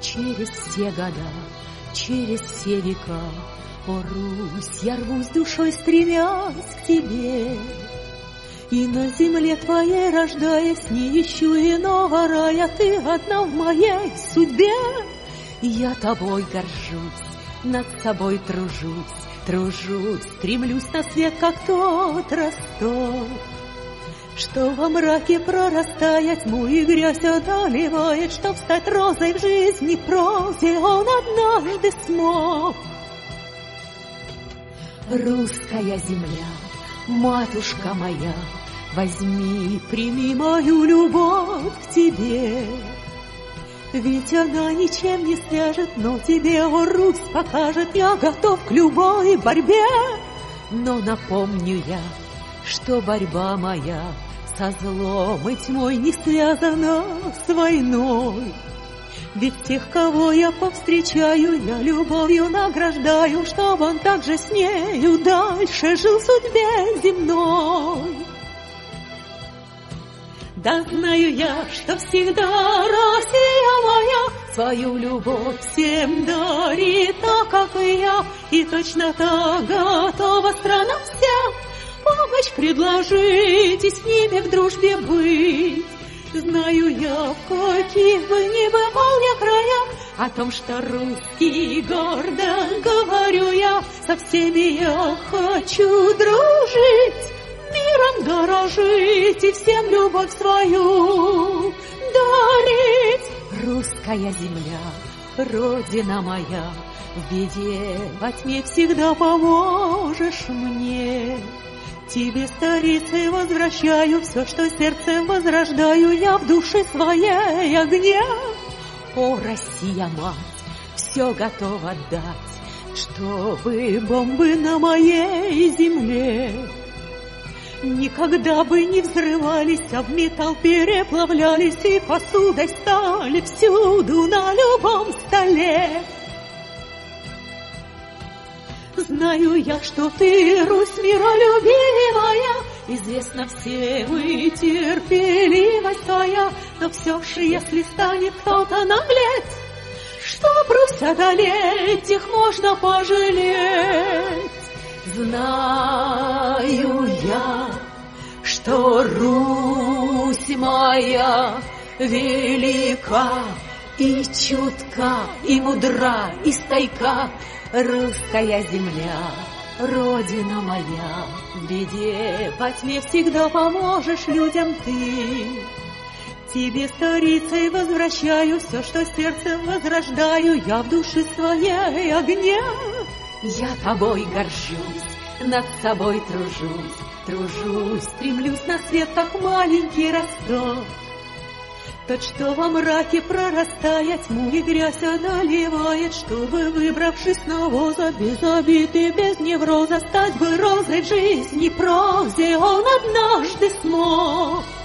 Через все года, через все века, о, Русь, я рвусь душой, стремясь к тебе. И на земле твоей, рождаясь, не ищу иного рая, ты одна в моей судьбе. И я тобой горжусь, над собой тружусь, стремлюсь на свет, как тот росток, что во мраке, прорастая тьму и грязь одолевает, чтоб стать розой в жизни прозе, он однажды смог. Русская земля, матушка моя, возьми, прими мою любовь к тебе. Ведь она ничем не свяжет, но тебе, о, Русь, покажет, я готов к любой борьбе. Но напомню я, что борьба моя со злом и тьмой не связана с войной. Ведь тех, кого я повстречаю, я любовью награждаю, чтоб он также с нею дальше жил в судьбе земной. Да знаю я, что всегда Россия моя свою любовь всем дарит, так как и я, и точно так готова страна вся помощь предложить и с ними в дружбе быть. Знаю я, в каких бы ни бывал я краях, о том, что русский гордо говорю я, со всеми я хочу дружить, миром дорожить и всем любовь свою дарить. Русская земля, родина моя, в беде, во тьме всегда поможешь мне. Тебе, старицей, возвращаю все, что сердцем возрождаю я в душе своей огне. О, Россия, мать, все готова дать, чтобы бомбы на моей земле никогда бы не взрывались, а в металл переплавлялись и посудой стали всюду на любом столе. Знаю я, что ты, Русь миролюбивая, известна всем и терпеливость твоя, но все же, если станет кто-то наглеть, чтоб Русь одолеть, их можно пожалеть. Знаю я, что Русь моя велика и чутка, и мудра, и стойка. Русская земля, родина моя, в беде, во тьме всегда поможешь людям ты. Тебе, старицей, возвращаю все, что сердцем возрождаю я в душе своей огне. Я тобой горжусь, над собой тружусь, стремлюсь на свет, как маленький росток. Тот, что во мраке, прорастая тьму и грязь одолевает, чтобы, выбравшись на воза, без обид и без невроза, стать бы розой в жизни прозе, он однажды смог.